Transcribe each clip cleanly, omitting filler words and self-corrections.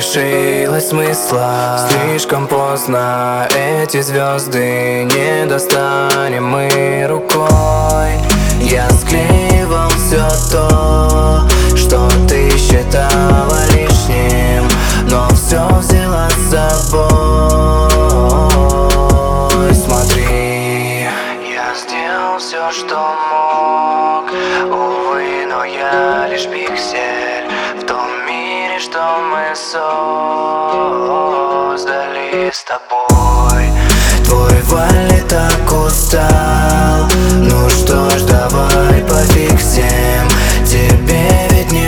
лишилась смысла. Слишком поздно, эти звезды не достанем мы рукой. Я склеивал все то, что ты считала лишним, но все взяла с собой. Смотри, я сделал все, что мог. Увы, но я лишь пиксель в том мире, что мы создали с тобой. Твой Валли так устал. Ну что ж, давай пофиксим. Тебе ведь не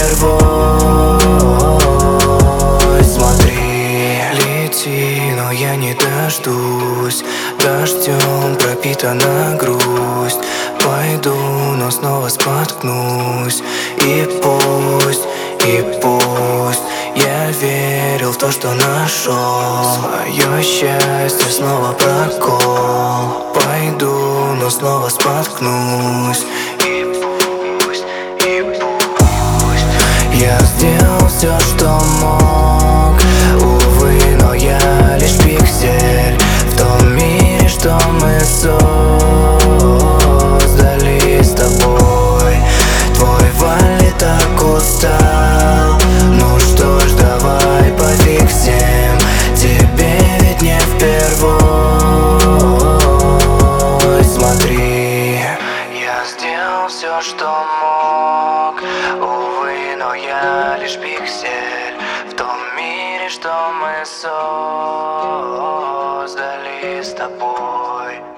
впервой. Смотри, лети, но я не дождусь. Дождем пропитана грусть. Пойду, но снова споткнусь. И пусть я верил в то, что нашел свое счастье, снова прокол. Пойду, но снова споткнусь. И пусть я сделал все, что мог. Увы, но я лишь пиксель в том мире, что мы создали с тобой. Твой Валли так устал. Ну что ж, давай пофиксим. Тебе ведь не впервой. Смотри, я сделал все, что мог. Увы, но я лишь пиксель в том мире, что мы создали с тобой.